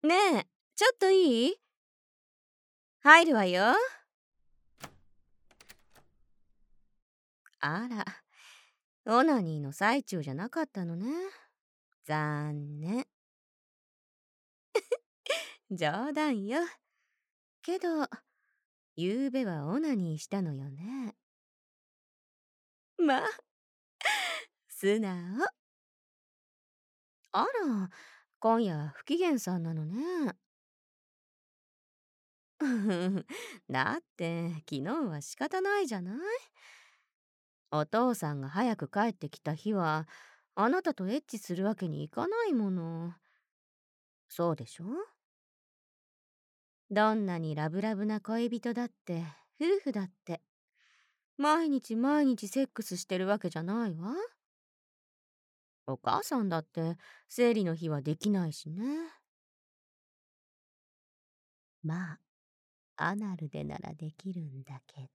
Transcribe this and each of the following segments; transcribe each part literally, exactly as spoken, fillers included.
ねえ、ちょっといい？入るわよ。あら、オナニーの最中じゃなかったのね。残念。冗談よ。けど、ゆうべはオナニーしたのよね。まあ、素直。あら、今夜不機嫌さんなのね。だって昨日は仕方ないじゃない。お父さんが早く帰ってきた日はあなたとエッチするわけにいかないもの。そうでしょ？どんなにラブラブな恋人だって夫婦だって毎日毎日セックスしてるわけじゃないわ。お母さんだって生理の日はできないしね。まあアナルでならできるんだけど。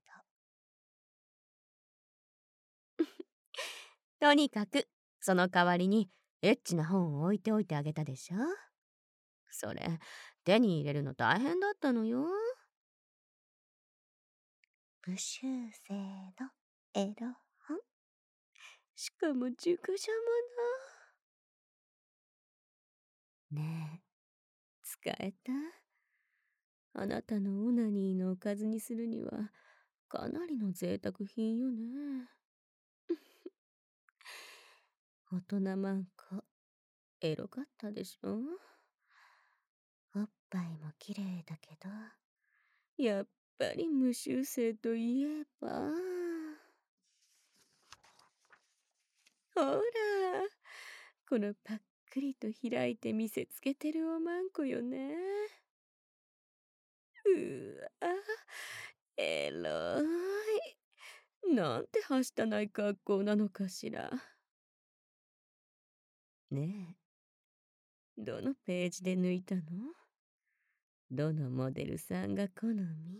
とにかくその代わりにエッチな本を置いておいてあげたでしょ。それ手に入れるの大変だったのよ。無修正のエロ本。しかも熟女もの。ねえ、使えた？あなたのオナニーのおかずにするにはかなりの贅沢品よね。大人マンコエロかったでしょ。おっぱいも綺麗だけどやっぱり無修正といえば、ほらこのパックリと開いて見せつけてるおまんこよね。うわ、エロい。なんてはしたない格好なのかしら。ねえ、どのページで抜いたの？どのモデルさんが好み？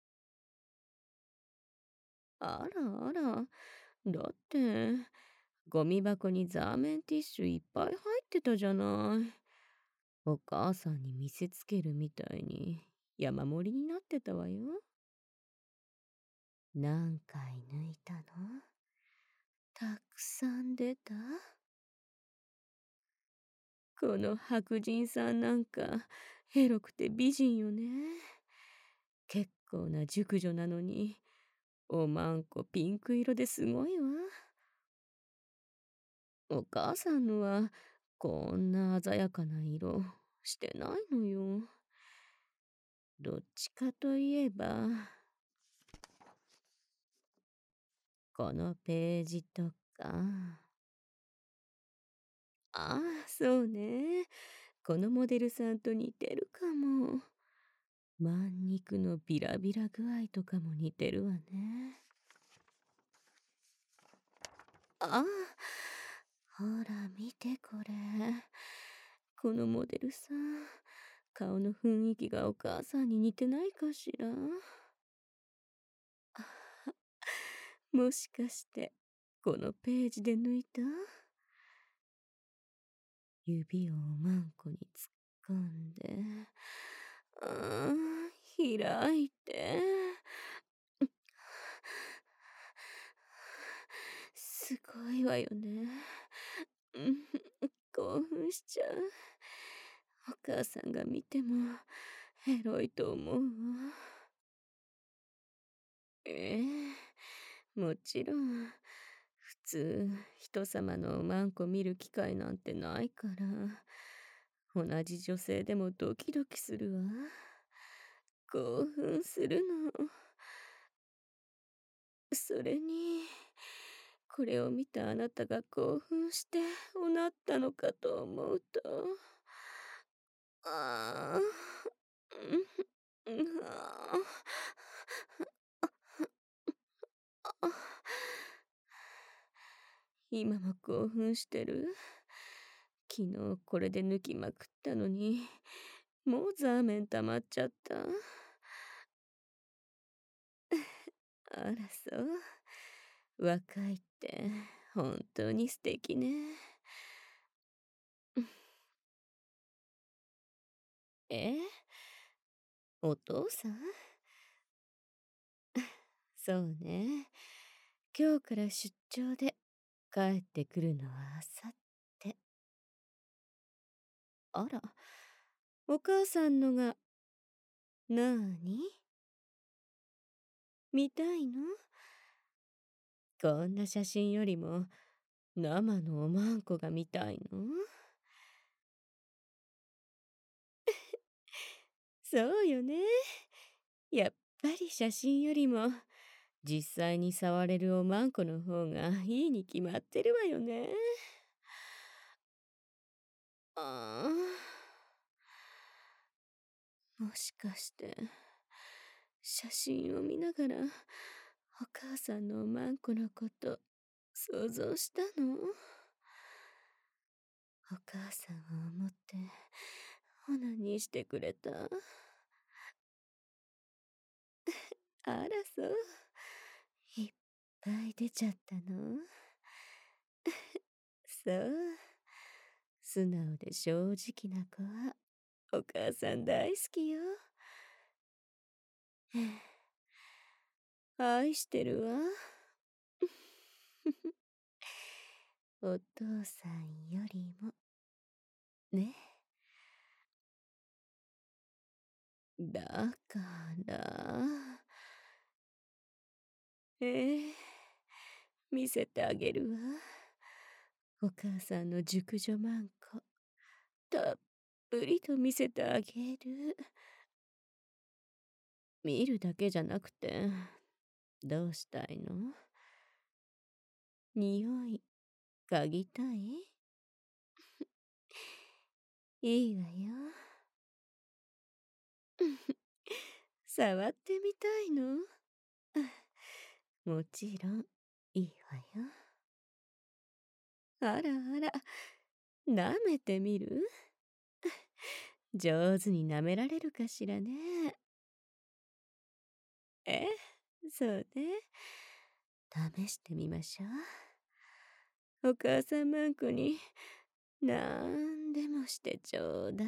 あらあら、だってゴミ箱にザーメンティッシュいっぱい入ってたじゃない。お母さんに見せつけるみたいに山盛りになってたわよ。何回抜いたの？たくさん出た？この白人さんなんかエロくて美人よね。結構な熟女なのにおまんこピンク色ですごいわ。お母さんのはこんな鮮やかな色してないのよ。どっちかといえばこのページとか。ああ、そうね。このモデルさんと似てるかも。まん肉のビラビラ具合とかも似てるわね。ああ、ほら見てこれ。このモデルさん、顔の雰囲気がお母さんに似てないかしら。もしかしてこのページで抜いた？指をおまんこに突っ込んで、あー開いて、すごいわよね。うん興奮しちゃう。お母さんが見てもエロいと思うわ。ええ、もちろん普通人様のおまんこ見る機会なんてないから同じ女性でもドキドキするわ。興奮するの。それにこれを見たあなたが興奮しておなったのかと思うと、ああ、うん、うん、ああ、今も興奮してる？昨日これで抜きまくったのにもうザーメン溜まっちゃった。あらそう。若いって本当に素敵ね。 え、お父さん？そうね。今日から出張で帰ってくるのはあさって。あら、お母さんのが、なーに見たいの？こんな写真よりも生のおまんこが見たいの？そうよね。やっぱり写真よりも実際に触れるおまんこの方がいいに決まってるわよね。ああ、もしかして写真を見ながらお母さんのおまんこのこと想像したの？お母さんを思ってオナニーしてくれた？あらそう。いっぱい出ちゃったの？そう。素直で正直な子はお母さん大好きよ。愛してるわ。お父さんよりもね。だからええ、見せてあげるわ。お母さんの熟女マンコたっぷりと見せてあげる。見るだけじゃなくてどうしたいの？匂い嗅ぎたい？いいわよ。触ってみたいの？もちろんいいわよ。あらあら、舐めてみる？上手に舐められるかしらね。え、そうね。試してみましょう。お母さんマンコになんでもしてちょうだい。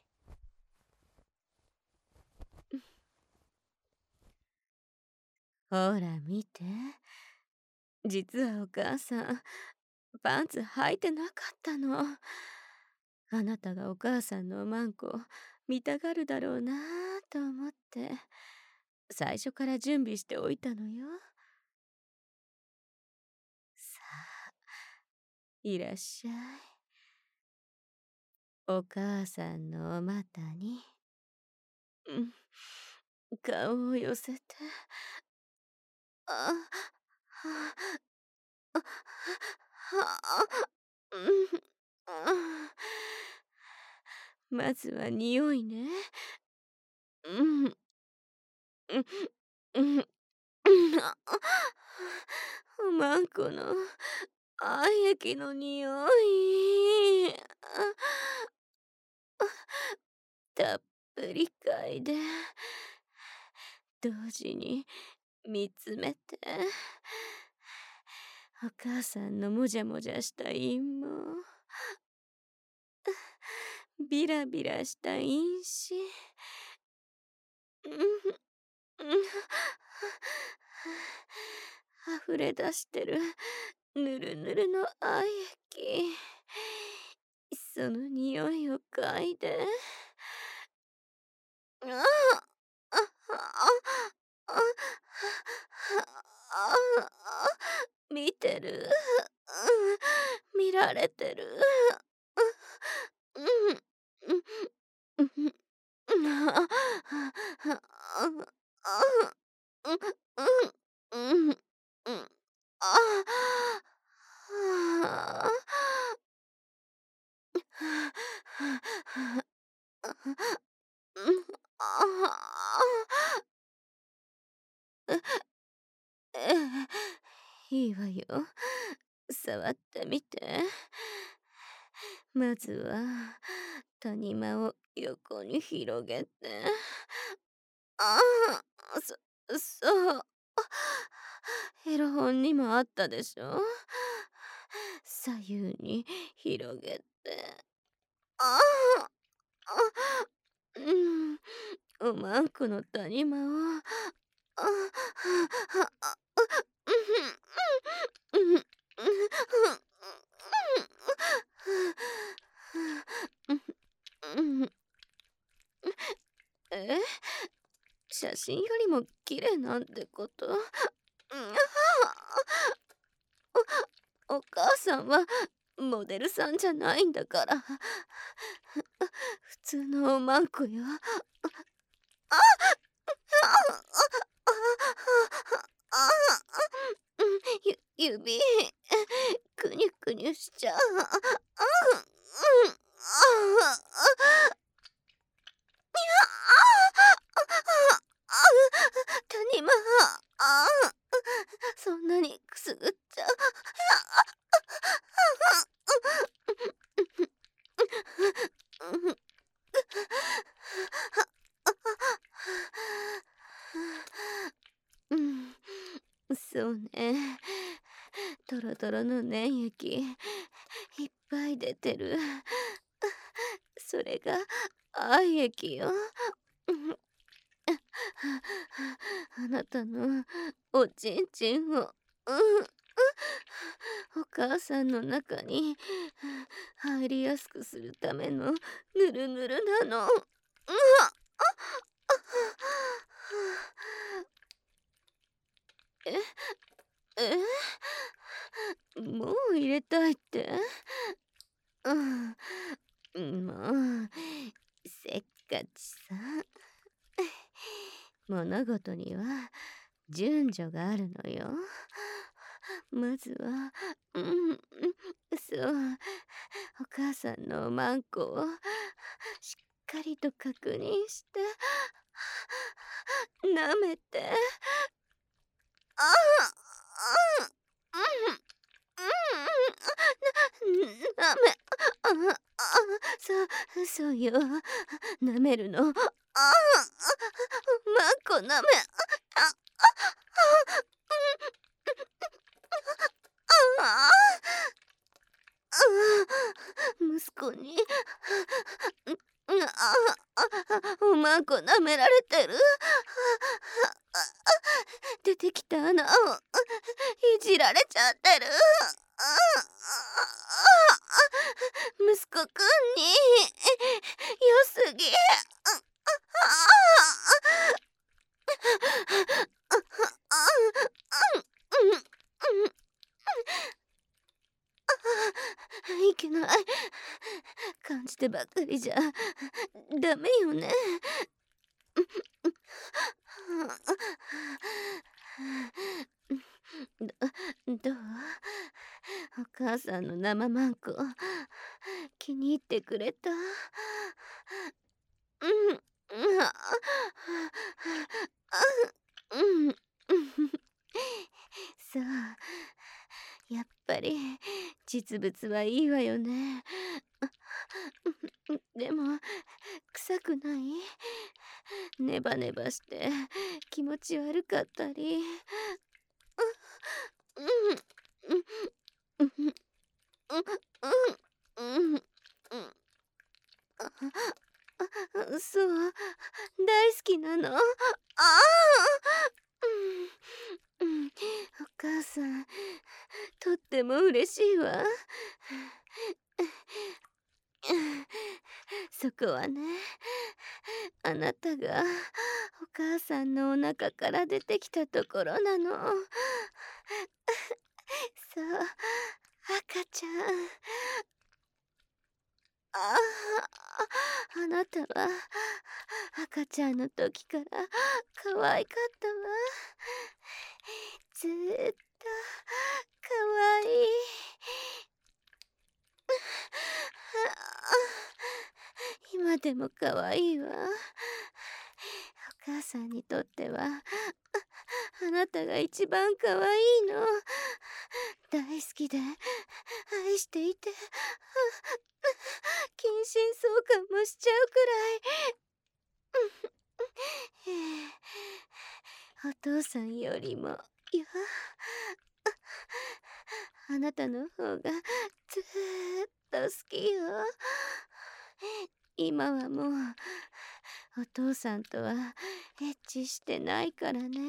ほら見て。実はお母さん、パンツ履いてなかったの。あなたがお母さんのおまんこ見たがるだろうなと思って、最初から準備しておいたのよ。さあ、いらっしゃい。お母さんのお股に、うん、顔を寄せて。あ、はあ、はあ、うん、あまずは匂いね。うん、うん、うん、うん、あ、おまんこの愛液の匂い。たっぷり嗅いで、同時に見つめて。お母さんのもじゃもじゃした陰毛、ビラビラした陰子、うんうん、溢れ出してるぬるぬるの愛液、その匂いを嗅いで。ああ、あ、あ、あ、あ、見てる。見られてる。うん、うん、うん、うん、あ、あ、あ、うん、うん、うん、うん、あ、あ、うん、あ、ええ、いいわよ。触ってみて。まずは谷間を横に広げて。ああ、そそう。エロ本にもあったでしょ。左右に広げて。ああ、あ、 うん、おまんこの谷間を、あ、はあ、あ、うん、うん、うん、うん、うん、え、写真よりも綺麗なんてこと？うん、お、お母さんはモデルさんじゃないんだから。普通のおまんこよ。あ、あ、あ、あ、あ、ゆ指、くにゅくにゅしちゃう。あ、うん、あ、あ、あ、谷間、あ、そんなにくすぐっちゃう。うん、そうね。トロトロの粘液いっぱい出てる。それが愛液よ。あなたのおちんちんを、うん、お母さんの中に入りやすくするためのぬるぬるなの。うわ、え、え、もう入れたいって？うん、もう、せっかちさ。物事には順序があるのよ。まずは、うん、そう、お母さんのおまんこをしっかりと確認して、舐めて、ああ、うん、うん、な、舐め、あ、あ、そう、そうよ、舐めるの。あ、まんこ舐め、あ、あ、あ、息子に、あ、あ、おまんこ舐められてる。出てきた穴をいじられちゃってる。息子くんに良すぎ。いけない。感じてばかりじゃダメよね。ど、どう？お母さんの生マンコ気に入ってくれた？うん、あ、あ、うん、そう、やっぱり実物はいいわよね。でも臭くない？ネバネバして気持ち悪かったり。うん、うん、うん、うん、うん、うん、うん、そう、大好きなの。ああ、うん、うん、お母さん、とっても嬉しいわ。そこはね、あなたがお母さんのお腹から出てきたところなの。そう、赤ちゃん。ああ、あなたは赤ちゃんの時から可愛かったわ。ずーっと可愛い。今でも可愛いわ。お母さんにとってはあなたが一番可愛いの。大好きで愛していて近親相関もしちゃうくらい。お父さんよりもよ。あなたの方がずーっと好きよ。今はもうお父さんとはエッチしてないからね。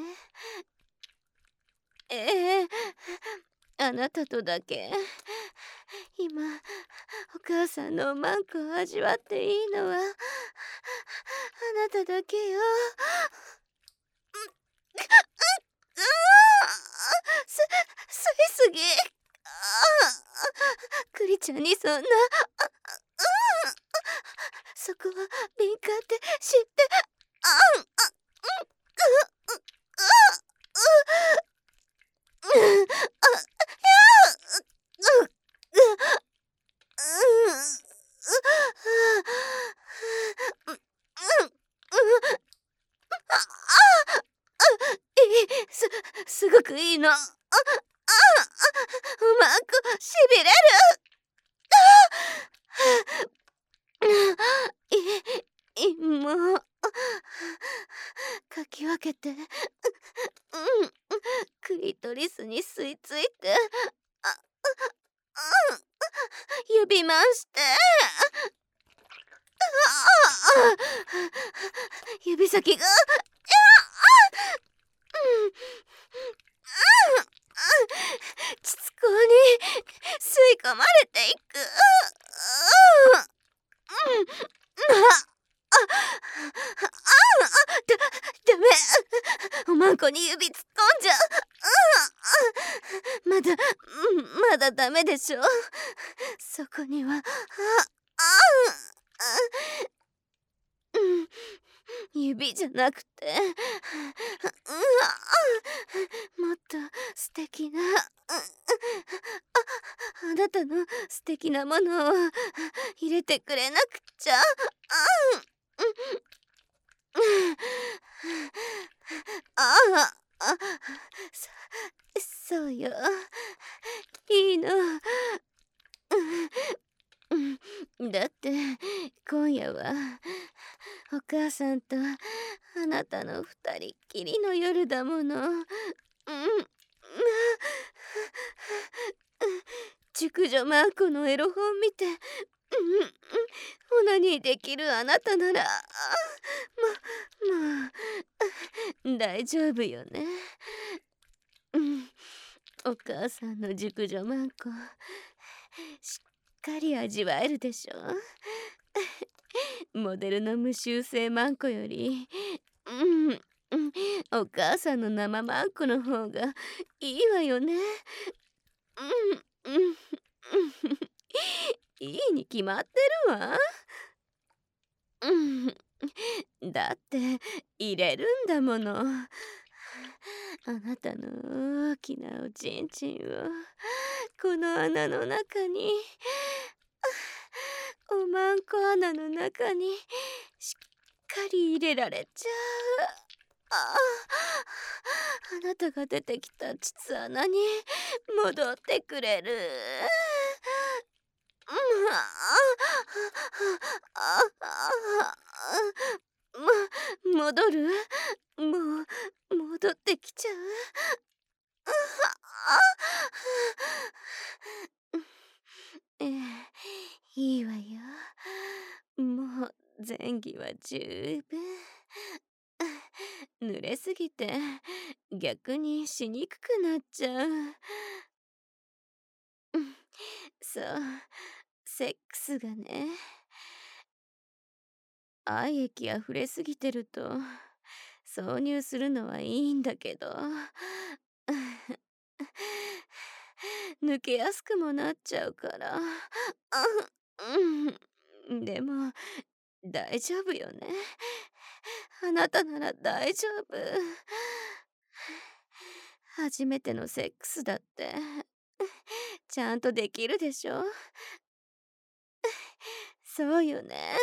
ええ、あなたとだけ。今、お母さんのおまんこを味わっていいのは、あなただけよ。す、吸いすぎ。クリちゃんにそんな、そこは敏感って知って、あん、あ、うん、うん、うん、あ、やう、う、う、う、うん、うん、あ、あ、いい、す、すごくいいの。あ、あ、うまくしびれる。い、い、もう、かき分けて、うん、クリトリスに吸い付いて、あ、うん、指回して、あ、指先が、うん、膣口に吸い込まれていく。うん、うん、あ、あ、だ、ダメ。おまんこに指突っ込んじゃう。まだ、まだダメでしょ。そこには、あ、あ、うん、指じゃなくて、うわ、もっと素敵な、あ、あなたの素敵なものを入れてくれなくちゃ。ああ、あ、そ、そうよ。いいの。うん、だって今夜はお母さんとあなたの二人っきりの夜だもの。うん。熟女マーコのエロ本見て、うん、オナニーできるあなたなら、も、もう、大丈夫よね。うん、お母さんの熟女マンコ、しっかり味わえるでしょ。モデルの無修正マンコより、うん、うん、お母さんの生マンコの方がいいわよね。うん、うん、うん、いいに決まってるわ。うん、だって入れるんだもの。あなたの大きなおちんちんをこの穴の中に、おまんこ穴の中にしっかり入れられちゃう。あ、あなたが出てきた膣穴に戻ってくれる。うん、あ、あ、あ、も、戻る？もう戻ってきちゃう？あ、ええ、いいわよ。もう前儀は十分。濡れすぎて逆にしにくくなっちゃう。うん、そう、セックスがね、愛液溢れすぎてると挿入するのはいいんだけど、抜けやすくもなっちゃうから。あ、うん、でも大丈夫よね。あなたなら大丈夫。初めてのセックスだってちゃんとできるでしょ。そうよね。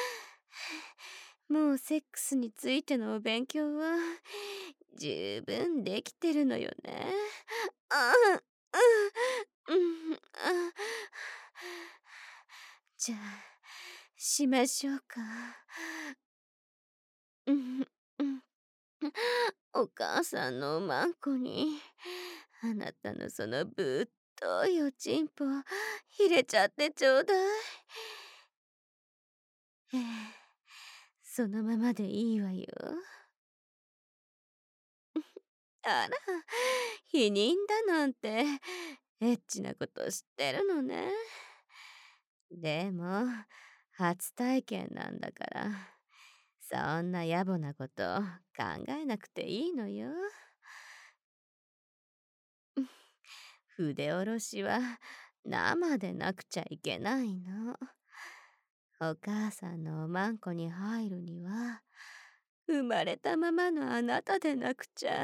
もうセックスについてのお勉強は十分できてるのよね。あ、うん、うん、あ、じゃあしましょうか。うん、うん、お母さんのおまんこにあなたのそのぶっといおちんぽ入れちゃってちょうだい。ええ、 そのままでいいわよ。あら、否認だなんて、エッチなこと知ってるのね。でも、初体験なんだから、そんな野暮なこと考えなくていいのよ。筆下ろしは生でなくちゃいけないの。お母さんのおまんこに入るには、生まれたままのあなたでなくちゃ。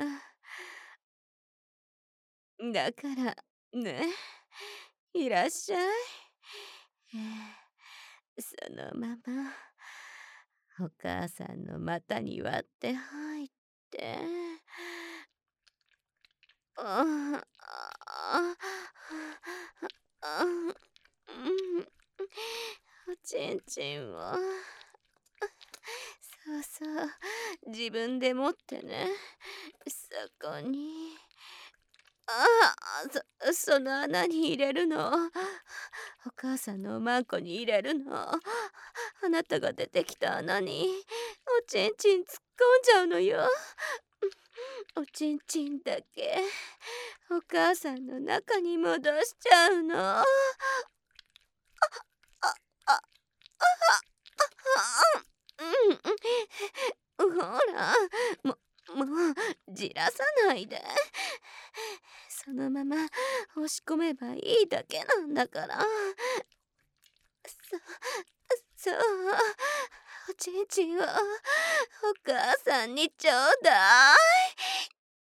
だから、ね、いらっしゃい。ええ、そのまま、お母さんの股に割って入って。ああ、あ、うん、おちんちんを。そうそう、自分で持ってね。そこに。ああ、そその穴に入れるの。お母さんのおまんこに入れるの。あなたが出てきた穴におちんちん突っ込んじゃうのよ。おちんちんだけお母さんの中に戻しちゃうの。あ、あ、あ、あ、あ、うん、ほら、ももうじらさないで。そのまま押し込めばいいだけなんだから。そそう、おちんちんをお母さんにちょうだい。